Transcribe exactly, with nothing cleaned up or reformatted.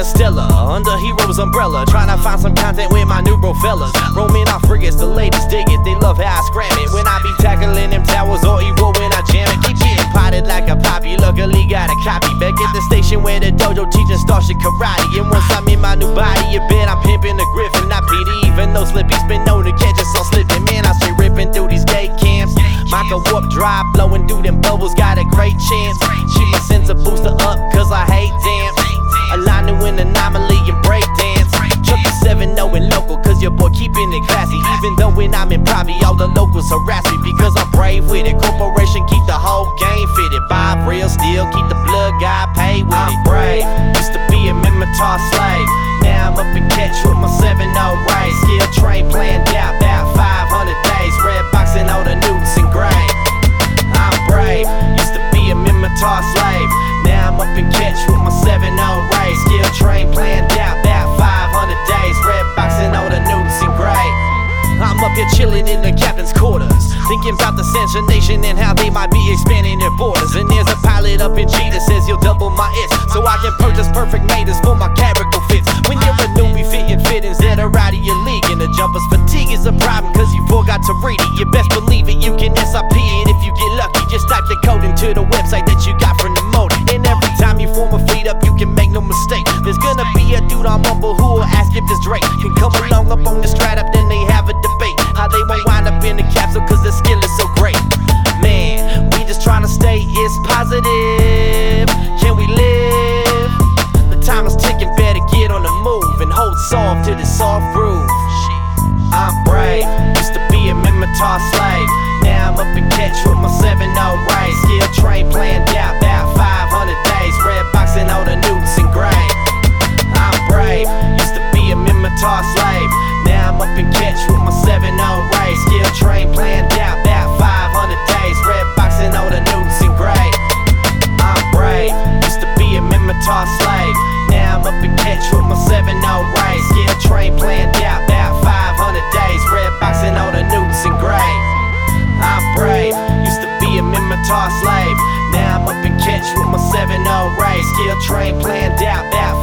interstellar, under heroes umbrella, trying to find some content with my new bro fellas. Roaming off frigates, the ladies dig it, they love how I scram it. When I be tackling them towers or evil when I jam it. Keep getting potted like a poppy, luckily got a copy. Back at the station where the dojo teaching Starship karate. And once I'm in my new body, you bet I'm pimping the Griffin. Not P D, even though Slippy's been known to catch us all slipping. Man, I straight ripping through these gate camps. Michael warp drive, blowing through them bubbles, got a great chance. Shoot my sensor booster up, cause I hate dance. Align to an anomaly and break dance. Chuck the seven oh and local, cause your boy keeping it classy. Even though when I'm in private, all the locals harass me. Because I'm brave with it, corporation keep the whole game fitted. Bob real steel, keep the blood guy paid with it. I'm brave, used to be a Minotaur slave. Now I'm up in catch with my seven oh race. Skill train planned out, about five hundred days. Red boxing all the newts and gray. I'm brave, used to be a Minotaur slave. Now I'm up in catch with my seven oh race. Skill train planned out, about five hundred days. Red boxing all the newts and gray. I'm up here chilling in the captain's quarters, thinking about the Sansa Nation and how they might be expanding their borders. And there's a pilot up in G that says he'll double my S, so I can purchase perfect maters for my character fits. When you're a newbie fitting fittings that are out of your league, and the jumpers fatigue is a problem cause you forgot to read it. You best believe it, you can S I P it if you get lucky. Just type the code into the website that you got from the motor. And every time you form a fleet up, you can make no mistake. There's gonna be a dude on Mumble who will ask if this Drake can come along up on the strat up, then they have a debate how they won't wind up in the capsule cause the skill is so great. Man, we just trying to stay is positive. Can we live? The time is ticking, better get on the move and hold soft to the soft groove. I'm brave, used to be a Minotaur slave. Now I'm up in catch with my seven oh race. Skill train planned out, about five hundred days. Red boxing all the newts and gray. I'm brave, used to be a Minotaur slave. Now I'm up in catch with my seven oh race. Skill train planned out, about five hundred days. Red boxing all the newts and gray. I'm brave, used to be a Minotaur slave. Now I'm up in catch with my seven oh race. Skill train planned out, about five hundred days. Red boxing all the newts and gray. I'm brave, used to be a Minotaur slave. Now I'm up in catch with my seven oh race. Skill train planned out, about